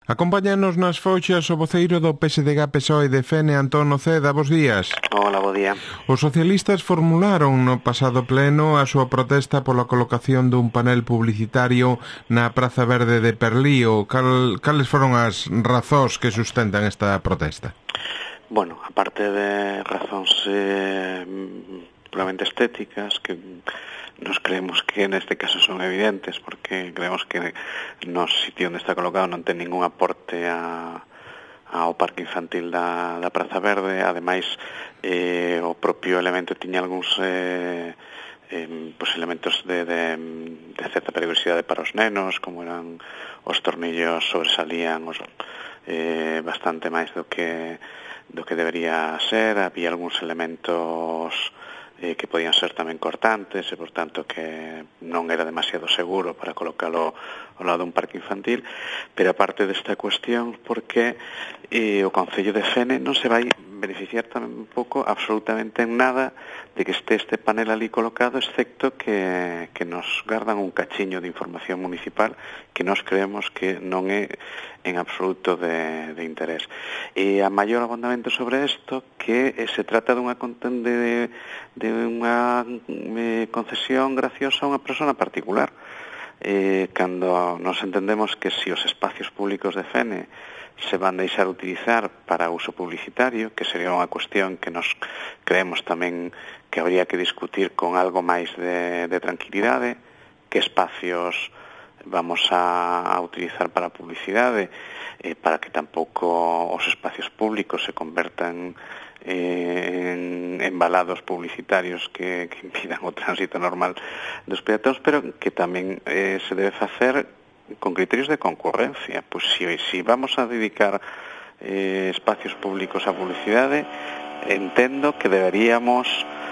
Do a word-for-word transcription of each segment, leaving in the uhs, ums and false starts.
Acompáñanos nas foxas o voceiro do P S D G, P S O E de Fene, Antón Noceda. Bos días. Hola, bo día. Os socialistas formularon no pasado pleno a súa protesta pola colocación dun panel publicitario na Praza Verde de Perlío. Cal, cales foron as razóns que sustentan esta protesta? Bueno, aparte de razóns eh, puramente estéticas, que nos creemos que neste caso son evidentes, porque creemos que no sitio onde está colocado non ten ningún aporte a, ao parque infantil da, da Praza Verde. Ademais, eh, o propio elemento tiña algúns eh, eh, pues elementos de, de, de certa peligrosidade para os nenos, como eran os tornillos sobresalían os, eh, bastante máis do que do que debería ser. Había algúns elementos eh, que podían ser tamén cortantes e, por tanto, que non era demasiado seguro para colocalo ao lado dun parque infantil. Pero aparte desta cuestión, porque eh, o Concello de Fene non se vai beneficiar tampouco absolutamente en nada de que este este panel ali colocado, excepto que, que nos gardan un cachiño de información municipal que nos creemos que non é en absoluto de, de interés. E a maior abondamento sobre isto, que eh, se trata dunha de, de unha eh, concesión graciosa a unha persona particular. Eh, cando nos entendemos que si os espacios públicos de Fene se van deixar utilizar para uso publicitario, que sería unha cuestión que nos creemos tamén que habría que discutir con algo máis de, de tranquilidade, que espacios vamos a, a utilizar para publicidade, eh, para que tampouco os espacios públicos se convertan eh, en embalados publicitarios que, que impidan o tránsito normal dos peatóns, pero que tamén eh, se debe facer con criterios de concurrencia. Pois si, si vamos a dedicar eh, espacios públicos a publicidade, entendo que deberíamos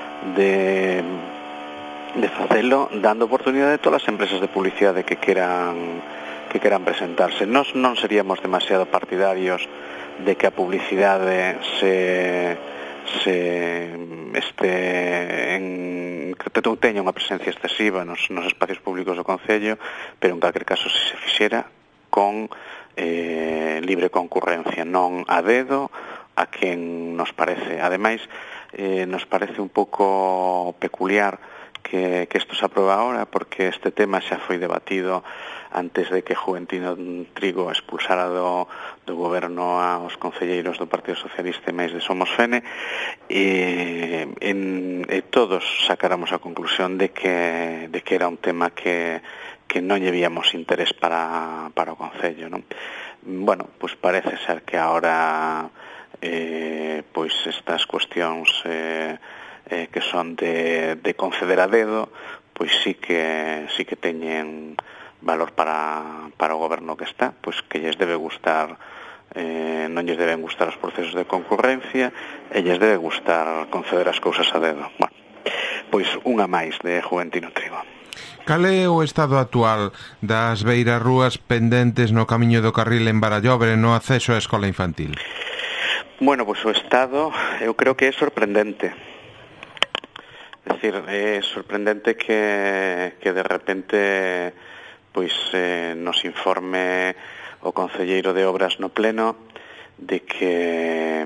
de de facelo dando oportunidade a todas as empresas de publicidade que queran que queran presentarse. Nos non seríamos demasiado partidarios de que a publicidade se se este en que teña unha presencia excesiva nos, nos espacios públicos do Concello, pero en calquer caso se se fixera con eh, libre concurrencia, non a dedo a quen nos parece. Ademais, eh, nos parece un pouco peculiar que, que isto se aproba ahora, porque este tema xa foi debatido antes de que Juventino Trigo expulsara do, do goberno aos concelleiros do Partido Socialista e máis de Somos Fene, e, en, e todos sacáramos a conclusión de que, de que era un tema que, que non lle víamos interés para, para o Concello, non? Bueno, pois parece ser que ahora eh, pois estas cuestións eh, eh, que son de, de conceder a dedo, pois sí que sí que teñen valor para, para o goberno que está, pois que lles debe gustar, eh, non lles deben gustar os procesos de concurrencia e lles debe gustar conceder as cousas a dedo. Bueno, pois unha máis de Juventino Trigo. Cal é o estado actual das beirarrúas pendentes no camiño do carril en Barallobre no acceso á escola infantil? Bueno, pois o estado eu creo que é sorprendente. É dicir, é sorprendente que, que de repente pois eh, nos informe o concelleiro de Obras no pleno de que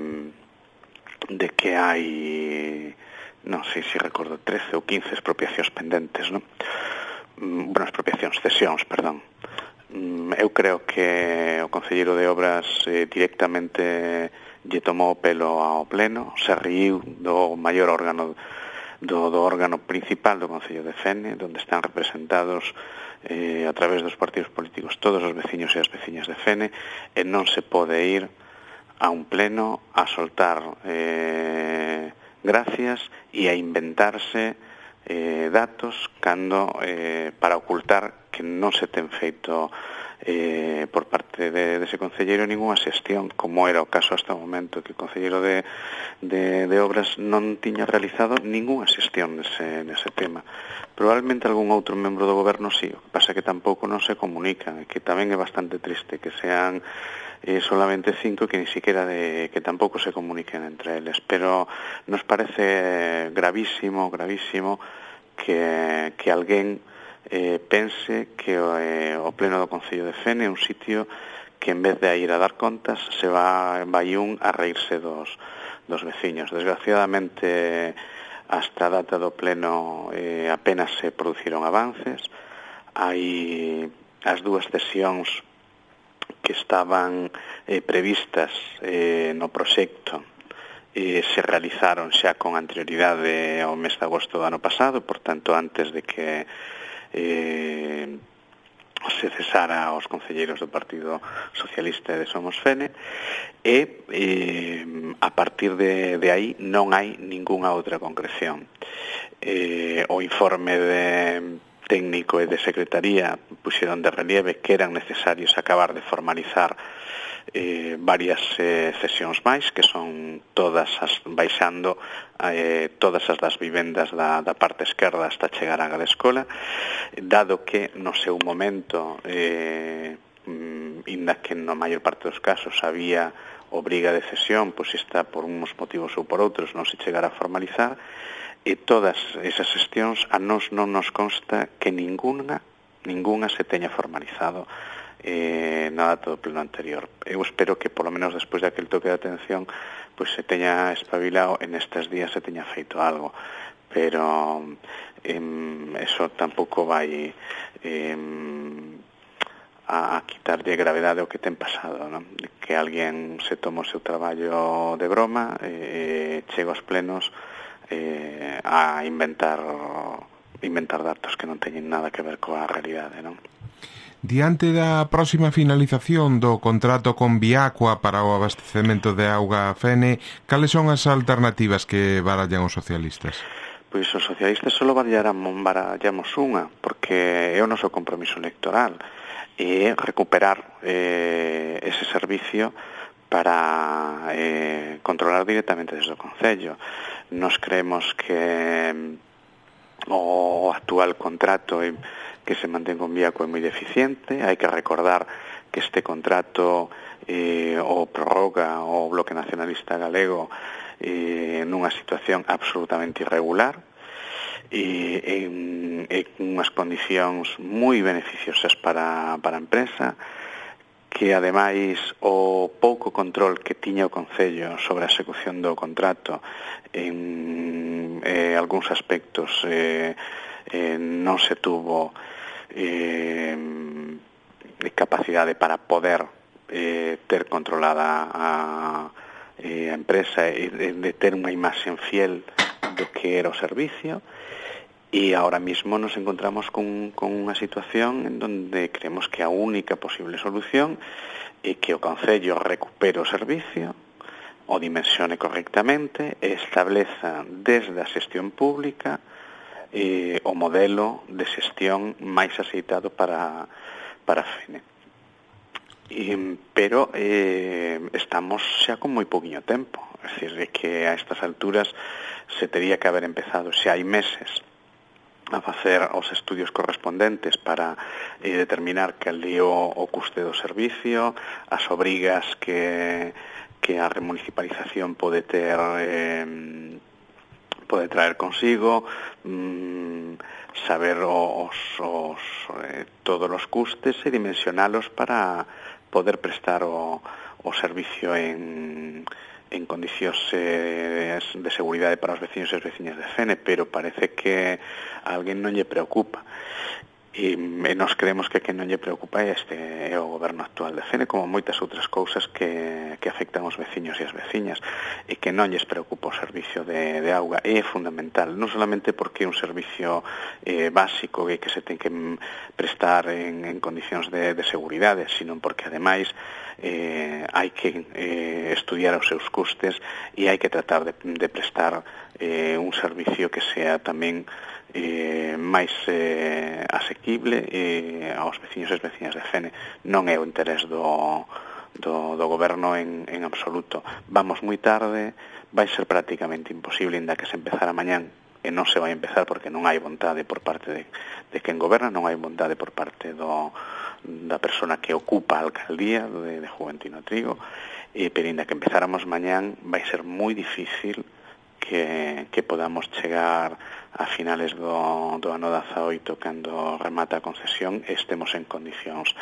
de que hai, non sei se recordo, trece ou quince expropiacións pendentes, non? Bueno, expropiacións, cesións, perdón. Eu creo que o concelleiro de Obras eh, directamente lle tomou o pelo ao pleno, se riu do maior órgano do, do órgano principal do Concello de Fene, onde están representados eh, a través dos partidos políticos todos os veciños e as veciñas de Fene, e non se pode ir a un pleno a soltar eh, gracias e a inventarse eh, datos cando eh, para ocultar que non se ten feito eh, por parte de, de ese concelleiro ninguna xestión, como era o caso hasta o momento, que o concelleiro de, de, de Obras non tiña realizado ninguna xestión nese, nese tema. Probablemente algún outro membro do goberno sí, o que pasa que tampouco non se comunican, e que tamén é bastante triste que sean eh, solamente cinco que ni siquiera de, que tampouco se comuniquen entre eles, pero nos parece gravísimo, gravísimo que, que alguén eh, pense que eh, o pleno do Concello de Fene é un sitio que en vez de ir a dar contas se va, vai un a reírse dos, dos veciños. Desgraciadamente, hasta a data do pleno eh, apenas se produciron avances. Hai as dúas sesións que estaban eh, previstas eh, no proxecto eh, se realizaron xa con anterioridade ao mes de agosto do ano pasado, por tanto, antes de que eh, se cesara aos concelleiros do Partido Socialista e de Somos Fene, e eh, a partir de, de aí non hai ningunha outra concreción. Eh, o informe de técnico e de secretaría puxeron de relieve que eran necesarios acabar de formalizar eh, varias eh, cesións máis, que son todas as, baixando eh, todas as das vivendas da, da parte esquerda hasta chegar á Escola, dado que no seu momento eh, inda que na maior parte dos casos había obriga de cesión, pois está por uns motivos ou por outros non se chegara a formalizar, e todas esas xestións a nos non nos consta que ninguna ninguna se teña formalizado eh, na data do pleno anterior. Eu espero que polo menos despois de aquel toque de atención pois se teña espabilado en estes días se teña feito algo, pero eh, eso tampouco vai eh, a, a quitarlle gravedade ao que ten pasado, non? Que alguén se toma o seu traballo de broma e eh, chega aos plenos eh, a inventar inventar datos que non teñen nada que ver coa realidade, non? Diante da próxima finalización do contrato con Viacua para o abastecemento de auga a Fene, cales son as alternativas que barallan os socialistas? Pois os socialistas só barallamos unha, porque é o noso compromiso electoral, e recuperar eh, ese servicio para eh, controlar directamente desde o Concello. Nos creemos que o actual contrato que se mantén con Viacua é moi deficiente. Hai que recordar que este contrato eh, o prorroga o Bloque Nacionalista Galego eh, nunha situación absolutamente irregular e en, en unhas condicións moi beneficiosas para, para a empresa, que ademais o pouco control que tiña o Concello sobre a execución do contrato en eh, algúns aspectos eh, eh, non se tuvo eh, capacidade para poder eh, ter controlada a, eh, a empresa e de, de ter unha imaxen fiel do que era o servicio. E ahora mismo nos encontramos con, con unha situación en donde creemos que a única posible solución é que o Concello recupere o servicio, o dimensione correctamente e estableza desde a xestión pública eh, o modelo de xestión máis aceitado para, para Fene. E, pero eh, estamos xa con moi pouquiño tempo, é dicir, que a estas alturas se tería que haber empezado xa hai meses a facer os estudios correspondentes para eh, determinar cal é o, o custe do servicio, as obrigas que, que a remunicipalización pode ter eh, pode traer consigo, mmm, saber os, os, eh, todos os custes e dimensionalos para poder prestar o, o servicio en en condicións eh, de seguridade para os veciños e as veciñas de Fene, pero parece que a alguén non lle preocupa. E, e nos creemos que que non lle preocupa este é o goberno actual de Fene, como moitas outras cousas que, que afectan os veciños e as veciñas, e que non lles preocupa o servicio de, de auga. É fundamental, non solamente porque é un servicio eh, básico e que se ten que prestar en, en condicións de, de seguridade, sino porque ademais eh, hai que eh, estudiar os seus custes e hai que tratar de, de prestar eh, un servicio que sea tamén eh, máis eh, asequible eh, aos veciños e as veciñas de Fene. Non é o interés do, do, do goberno en, en absoluto. Vamos moi tarde, vai ser prácticamente imposible, inda que se empezara mañán, e non se vai empezar porque non hai vontade por parte de, de quen goberna, non hai vontade por parte do, da persona que ocupa a alcaldía de, de Juventino Trigo, e, pero inda que empezáramos mañán vai ser moi difícil que, que podamos chegar a finales do, do ano dezaoito, cando remata a concesión, estemos en condicións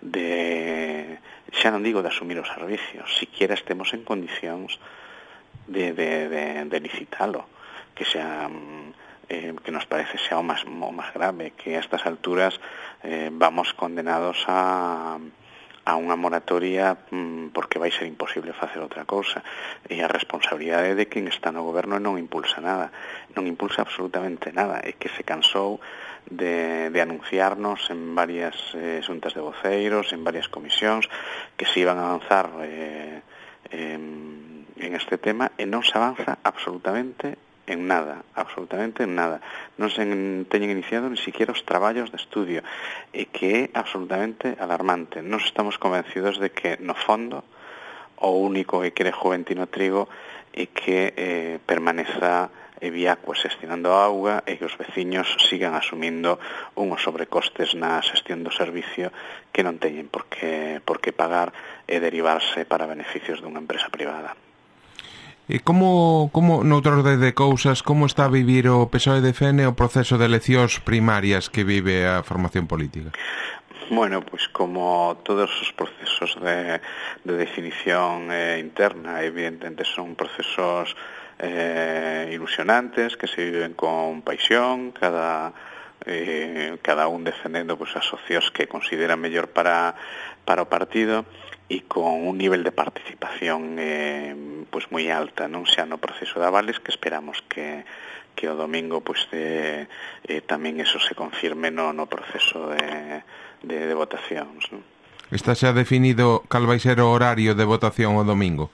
de xa non digo de asumir os servicios, siquiera estemos en condicións de, de, de, de licitalo, que xa eh, que nos parece xa o máis, o máis grave, que a estas alturas eh, vamos condenados a a unha moratoria mmm, porque vai ser imposible facer outra cousa, e a responsabilidade de quen está no goberno non impulsa nada, non impulsa absolutamente nada, é que se cansou de, de anunciarnos en varias eh, xuntas de voceiros, en varias comisións, que se iban a avanzar eh, en, en este tema, e non se avanza absolutamente en nada, absolutamente en nada. Non se teñen iniciado ni siquiera os traballos de estudio, e que é absolutamente alarmante. Nos estamos convencidos de que, no fondo, o único que quere Juventino Trigo é que eh, permaneza Eviacua xestionando a auga e que os veciños sigan asumindo unhos sobrecostes na xestión do servicio que non teñen por que, por que pagar e derivarse para beneficios dunha empresa privada. E como, como noutro orde de cousas, como está a vivir o P S O E de F N o proceso de eleccións primarias que vive a formación política? Bueno, pois como todos os procesos de, de definición eh, interna, evidentemente son procesos eh, ilusionantes, que se viven con paixón, cada, eh, cada un defendendo pois, as opcións que considera mellor para, para o partido, e con un nivel de participación eh, pues moi alta, non xa no proceso de avales, que esperamos que, que o domingo pues, de, eh, tamén eso se confirme no, no proceso de, de, de votacións. Non? Está xa definido cal vai ser o horario de votación o domingo?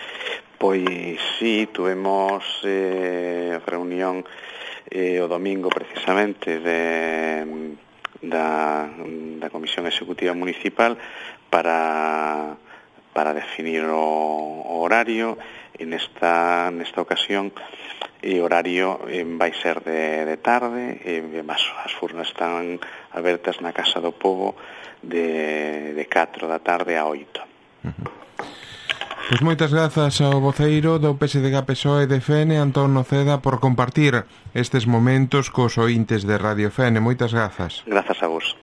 Pois sí, tuvemos eh, reunión eh, o domingo precisamente de, da, da Comisión Executiva Municipal para, para definir o, o horario, e nesta, nesta ocasión o horario eh, vai ser de, de tarde, e as, as furnas están abertas na Casa do Pobo de, de catro da tarde a oito. Uh-huh. Pois moitas grazas ao voceiro do P S D G P S O E de F N, Antón Noceda, por compartir estes momentos cos ointes de Radio F N. Moitas grazas. Grazas a vos.